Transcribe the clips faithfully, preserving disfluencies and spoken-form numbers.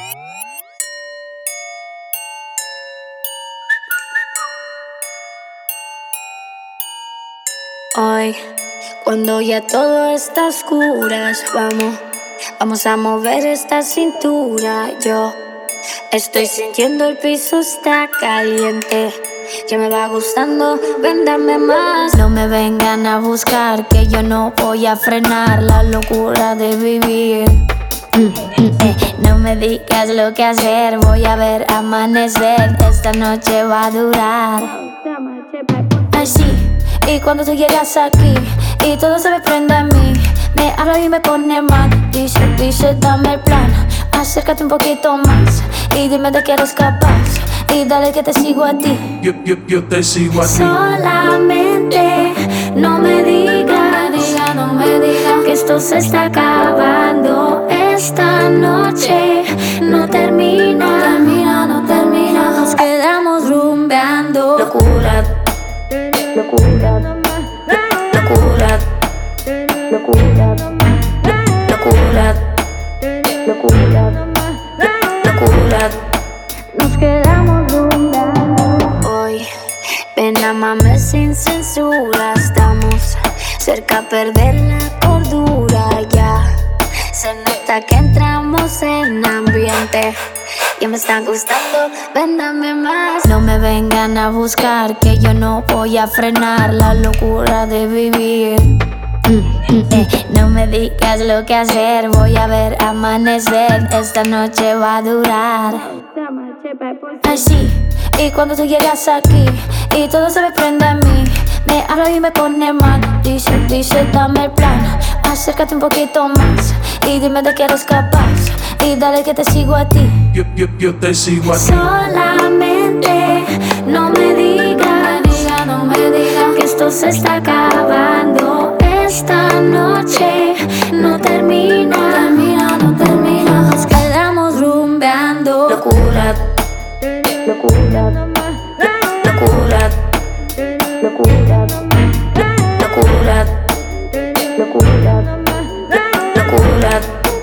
Hoy, cuando ya todo está a oscuras, vamos, vamos a mover esta cintura. Yo estoy sintiendo el piso está caliente, que me va gustando, ven dame más. No me vengan a buscar, que yo no voy a frenar la locura de vivir. Mm, mm, eh, no me digas lo que hacer, voy a ver amanecer, esta noche va a durar. Así. Y cuando tú llegas aquí y todo se me prende a mí, me habla y me pone mal. Dice, dice, dame el plan, acércate un poquito más y dime de qué eres capaz. Y dale que te sigo a ti. Yo, yo, yo te sigo a ti. Solamente no me digas, diga, no me digas que esto se está acabando. Esta noche no termina, no termina, no termina. Nos quedamos rumbeando. Locura. Locura, locura, locura, locura, locura, locura. Nos quedamos rumbeando. Hoy, ven amame sin censura. Estamos cerca a perder la cordura ya. Se nota que entramos en ambiente y me están gustando, ven dame más. No me vengan a buscar, que yo no voy a frenar la locura de vivir. Mm, mm, eh, no me digas lo que hacer, voy a ver amanecer, esta noche va a durar. Así, y cuando tú llegas aquí y todo se me prende a mí, me habla y me pone mal. Dice, dice, dame el plan, acércate un poquito más y dime de qué eres capaz. Y dale que te sigo a ti. Yo, yo, yo te sigo a ti. Solamente no me digas, diga, no me digas que esto se está acabando. Esta noche no termina, no termina, no termina. Nos quedamos rumbeando. Locura, locura, locura, locura, locura, locura, locura.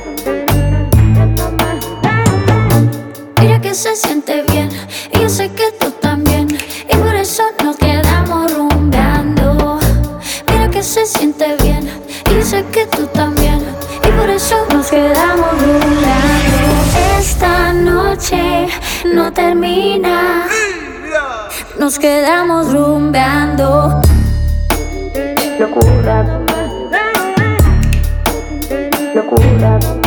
Mira que se siente bien y yo sé que tú también, y por eso nos quedamos rumbeando. Mira que se siente bien y yo sé que tú también, y por eso nos quedamos rumbeando. Esta noche no termina, nos quedamos rumbeando. Locura, locura.